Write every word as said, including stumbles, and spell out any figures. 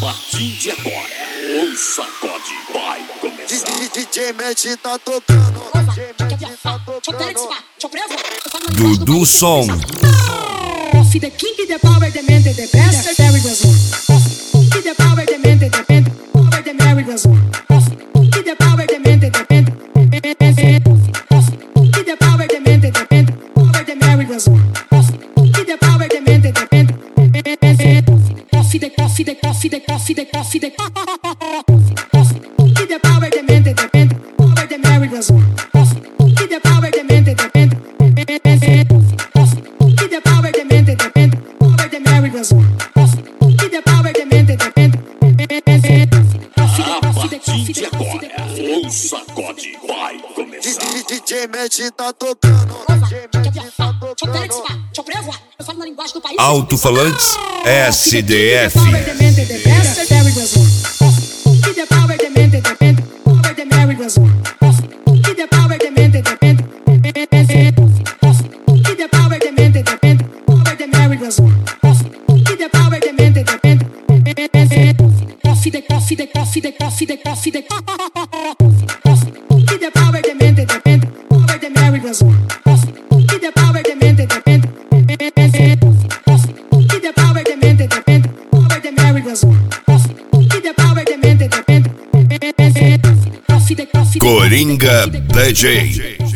partir de agora, o sacode vai começar. D J Matt tá tocando. Dudu Som. Coffee, the king, the power, the man, the best, there it goes. Coffee, the power, the man, the band, power, the merry goes. Coffee, the power, the man, the band, coffee, the power, the man, the band, power, the merry goes. Coffee, the power, the man, the band, coffee, the coffee, the coffee, the coffee, the coffee, the coffee, the power, the man, the band, power, the merry goes. Coffee, the power, the man, the band, the power, the man, the band, power, the merry goes. Coffee, the power, the man, the band, A partir de agora, o sacode vai começar. D J Matt tá tocando. Alto-falantes S D F. Coffee, the coffee, the coffee, the coffee, the coffee, the coffee, the power, the man, the band, power, the merry goes. Coffee, the power, the man, the band, coffee, the power, the man, the band, power, the merry goes. Coffee, the power, the man, the band, coffee, the coffee, Coringa D J.